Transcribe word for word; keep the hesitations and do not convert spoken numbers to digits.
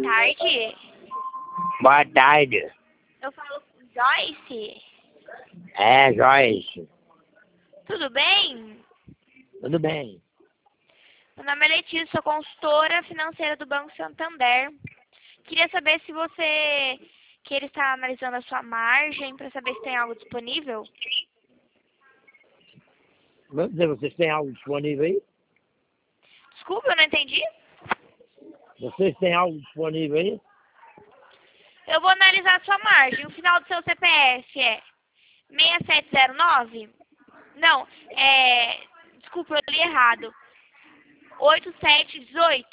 tarde. Boa tarde. Eu falo com Joyce. É, Joyce. Tudo bem? Tudo bem. Meu nome é Letícia, sou consultora financeira do Banco Santander. Queria saber se você quer estar analisando a sua margem para saber se tem algo disponível. Vamos dizer, vocês têm algo disponível aí? Desculpa, eu não entendi. Vocês têm algo disponível aí? Eu vou analisar a sua margem. O final do seu C P F é seis sete zero nove? Não, é... Desculpa, eu li errado. oito sete um oito.